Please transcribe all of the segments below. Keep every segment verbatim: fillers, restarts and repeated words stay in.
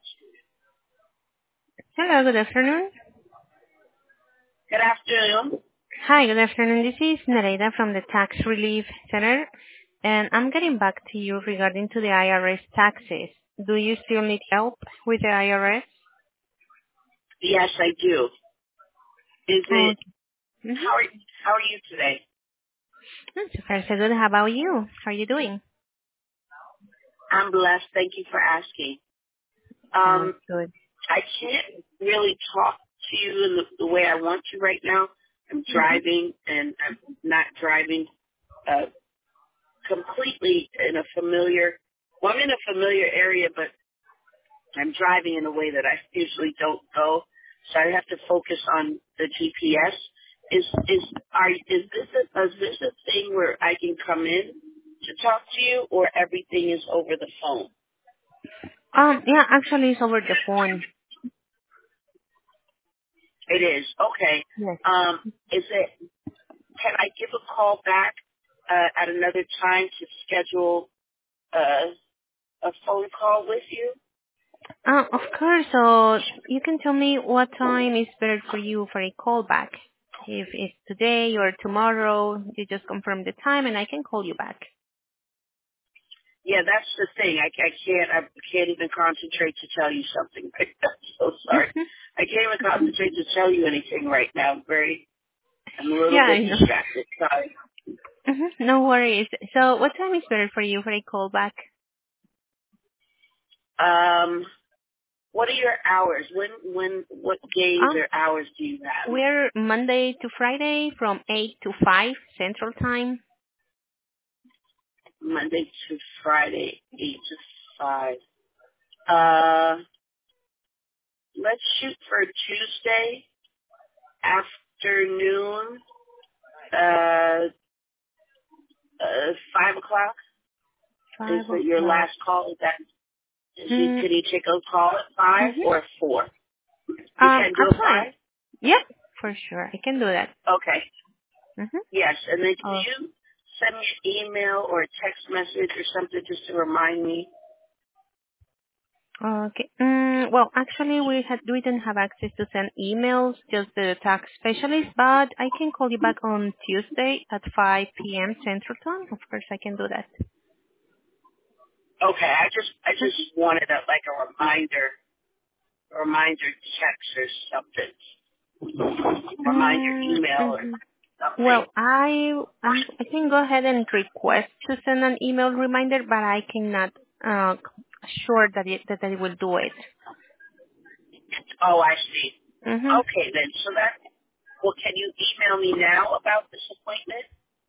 Hello, good afternoon. Good afternoon. Hi, good afternoon. This is Nereida from the Tax Relief Center, and I'm getting back to you regarding to the I R S taxes. Do you still need help with the I R S? Yes, I do. Is it? Okay. Mm-hmm. How are How are you today? So far, so good. How about you? How are you doing? I'm blessed. Thank you for asking. Sounds Um, good. I can't really talk to you in the, the way I want to right now. I'm Mm-hmm. driving, and I'm not driving uh, completely in a familiar. Well, I'm in a familiar area, but I'm driving in a way that I usually don't go. So I have to focus on the G P S. Is is are is this a, is this a thing where I can come in to talk to you, or everything is over the phone? Um, yeah, actually, it's over the phone. It is okay. Yes. Um, is it? Can I give a call back uh, at another time to schedule uh, a phone call with you? Uh, of course. So you can tell me what time is better for you for a call back. If it's today or tomorrow, you just confirm the time, and I can call you back. Yeah, that's the thing. I, I can't. I can't even concentrate to tell you something. I'm so sorry. I can't even concentrate to tell you anything right now. I'm very. I'm a little Yeah, bit I know. distracted. Sorry. Mhm, no worries. So what time is better for you for a call back? Um, what are your hours? When, when, what days Um, or hours do you have? we're Monday to Friday from eight to five Central Time. Monday to Friday, eight to five. Uh, let's shoot for Tuesday afternoon. Uh, uh, five o'clock. Is five it your o'clock. last call? Is that? Is he, Mm, can he take a call at five mm-hmm. or four? You Um, can do I'm a fine. five? Yep, for sure. I can do that. Okay. Mm-hmm. Yes. And then can Oh, you send me an email or a text message or something just to remind me? okay. Mm, well, actually, we had we don't have access to send emails, just the tax specialist. But I can call you back on Tuesday at five p m Central Time. Of course, I can do that. Okay. I just I just Mm-hmm. wanted a like a reminder a reminder text or something. Reminder email or Mm-hmm. something. Well, I I'm, I can go ahead and request to send an email reminder, but I cannot uh sure that it that I will do it. Oh, I see. Mhm. Okay then. So that well, can you email me now about this appointment?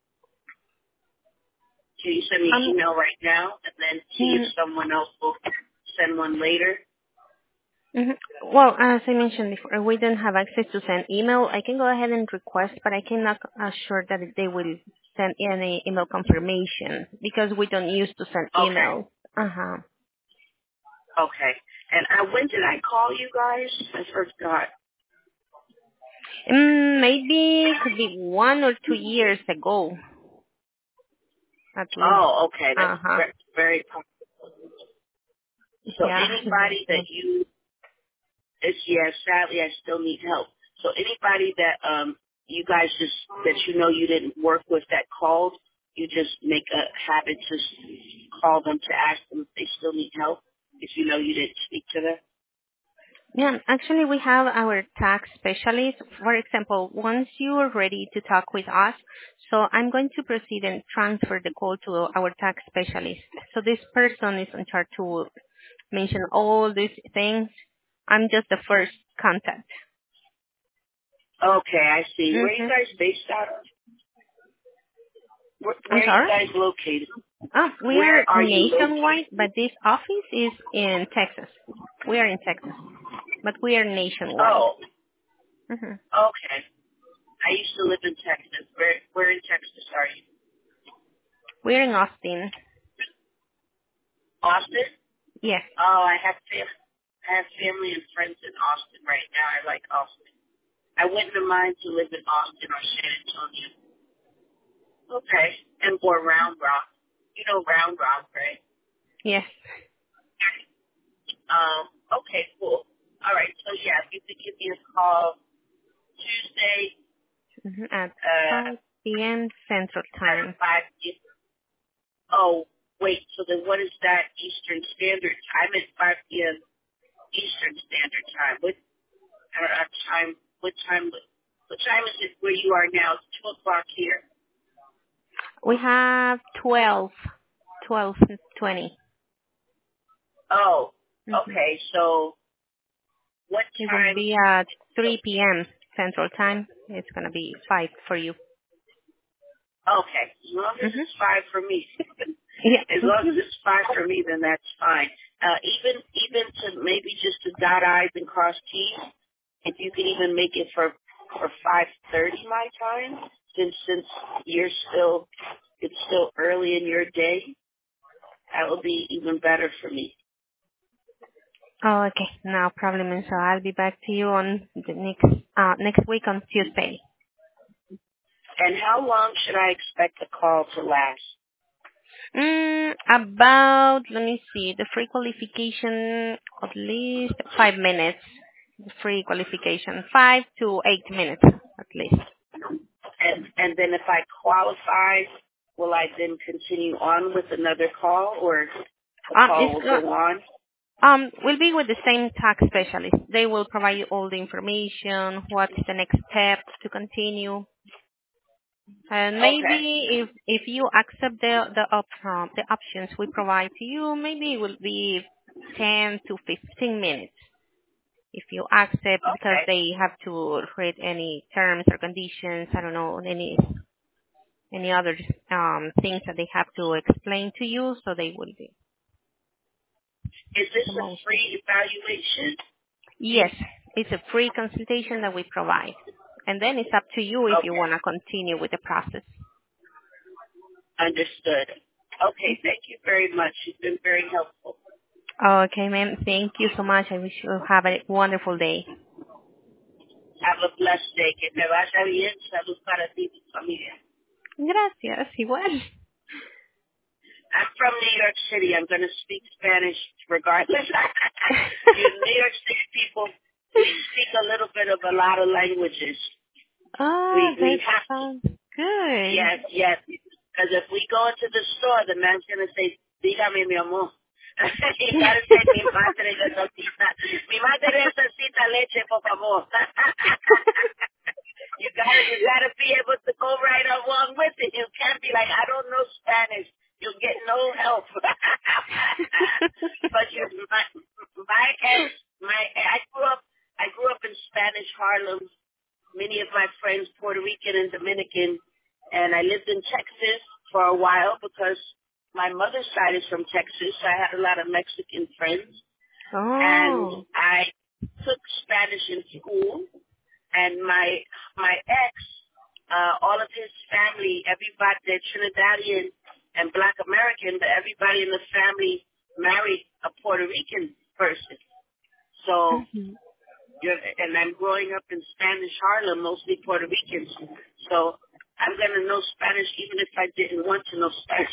Can you send me an Um. email right now and then see if Mm, someone else will send one later? mhm. Well, as I mentioned before, we don't have access to send email. I can go ahead and request, but I cannot assure that they will send any email confirmation because we don't use to send Okay. email. Uh huh. Okay. And uh, when did I call you guys? I forgot. Mm, maybe it could be one or two years ago, at least. Oh, okay. That's Uh huh. ve- very po- so Yeah. anybody that you it's yeah, sadly I still need help. So anybody that um you guys just that you know you didn't work with that called, you just make a habit to s- call them to ask them if they still need help if you know you didn't speak to them. Yeah, actually, we have our tax specialist. For example, once you are ready to talk with us, so I'm going to proceed and transfer the call to our tax specialist. So this person is in charge to mention all these things. I'm just the first contact. Okay, I see. Where are you Mm-hmm. guys based out of? Where, I'm where are you sorry? guys located? Oh, we Where are are you nationwide, located? but this office is in Texas. We are in Texas, but we are nationwide. Oh, Mm-hmm. okay. I used to live in Texas. Where where in Texas are you? We're in Austin. Austin? Yes. Oh, I have fam- I have family and friends in Austin right now. I like Austin. I wouldn't have mind to live in Austin or San Antonio. Okay. And or Round Rock. You know Round Rock, right? Yes. Um, Okay, cool. All right, so yeah, if you could give me a call Tuesday Mm-hmm. At uh, five p.m. Central at Time. five. Oh, wait, so then what is that Eastern Standard Time? At five p.m. Eastern Standard Time. What uh, time? What time? What time is it where you are now? It's two o'clock here. We have twelve, twelve twenty. Oh, Mm-hmm. okay. So what It will time? be at three p.m. Central Time. It's going to be five for you. Okay, as long as Mm-hmm. it's five for me. As Yeah. long as it's fine for me, then that's fine. Uh, even even to maybe just to dot I's and cross T's, if you can even make it for for five thirty my time, since since you're still it's still early in your day, that will be even better for me. Oh, okay. No problem. So I'll be back to you on the next uh next week on Tuesday. And how long should I expect the call to last? Mm, about, let me see, the free qualification, at least five minutes. The free qualification, five to eight minutes, at least. And and then if I qualify, will I then continue on with another call, or the Um, call it's will not, go on? um, we'll be with the same tax specialist. They will provide you all the information, what's the next step to continue. And Okay. maybe if if you accept the the op, um, the options we provide to you, maybe it will be ten to fifteen minutes. If you accept, because Okay. they have to read any terms or conditions, I don't know, any any other um, things that they have to explain to you, so they will be Is this the a most. free evaluation? Yes, it's a free consultation that we provide, and then it's up to you if you Okay. want to continue with the process. Understood. Okay. Thank you very much. You've been very helpful. Okay, ma'am. Thank you so much. I wish you have a wonderful day. Have a blessed day. Que te vaya bien. Salud para ti y tu familia. Gracias, igual. I'm from New York City. I'm going to speak Spanish regardless. You New York City people, we speak a little bit of a lot of languages. We Oh, we that have to. sounds good. Yes, yes. Because if we go into the store, the man's going to say, dígame, mi amor. You got to say, mi madre necesita, mi madre necesita leche, por favor. You got to, you got to be able to go right along with it. You can't be like, I don't know Spanish. You'll get no help. But you, my, my ex, my, I grew up, I grew up in Spanish Harlem. Many of my friends, Puerto Rican and Dominican, and I lived in Texas for a while because my mother's side is from Texas. So I had a lot of Mexican friends, and Oh. I took Spanish in school. And my my ex, uh, all of his family, everybody, they're Trinidadian and Black American, but everybody in the family married a Puerto Rican person. So. Mhm. You're, and I'm growing up in Spanish Harlem, mostly Puerto Ricans. So I'm going to know Spanish even if I didn't want to know Spanish.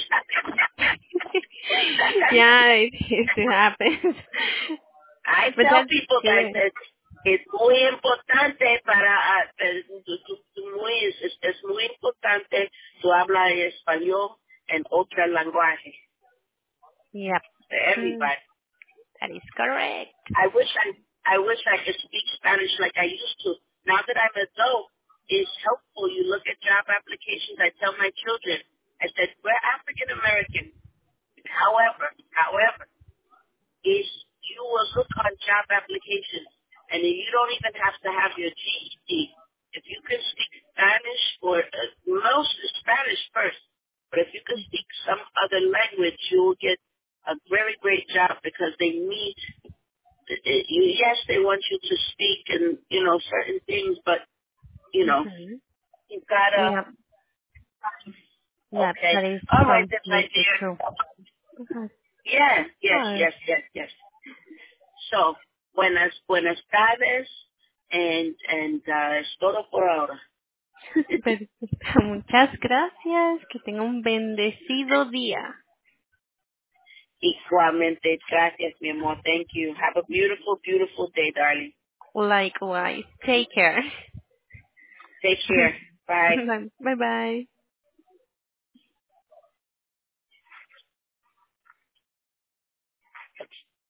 Yeah, it, it happens. I But tell that's people that good. it's, it's muy importante para, uh, tu, tu, tu muy, es, es muy importante tu habla español and otro lenguaje. Yep. Mm, Everybody. that is correct. I wish I I wish I could speak Spanish like I used to. Now that I'm an adult, it's helpful. You look at job applications. I tell my children, I said, we're African American. However, however, is you will look on job applications, and you don't even have to have your G E D. If you can speak Spanish, or uh, most is Spanish first, but if you can speak some other language, you will get a very great job because they need yes, they want you to speak and, you know, certain things, but, you know, Mm-hmm. you gotta, Yep. Yep. okay. That is All right then, my completely dear. true. Okay. Yes, yes, Good. yes, yes, yes. So, buenas, buenas tardes, and, and, uh, es todo por ahora. Perfecto. Muchas gracias. Que tenga un bendecido día. Igualmente. Gracias, mi amor. Thank you. Have a beautiful, beautiful day, darling. Likewise. Take care. Take care. Bye. Bye bye.